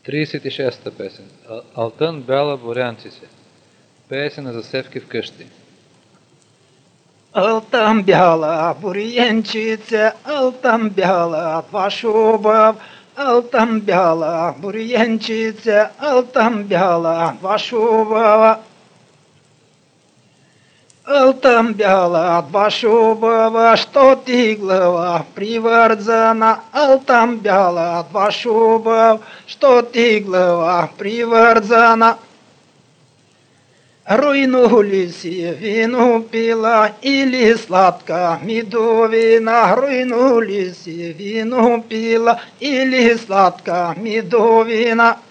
36-та песен. Алтън бяла бурянци се. Пее се на засевки вкъщи. Алтън бяла бурянчице, алтън бяла тваш убав, алтън бяла бурянчице, алтън бяла тваш убава. Алтън бяла тваш убава, що ти глава привързана, алтън бяла тваш убав, що ти глава привързана. Руйну ли си вино пила или сладка медовина? Руйну ли си вино пила или сладка медовина?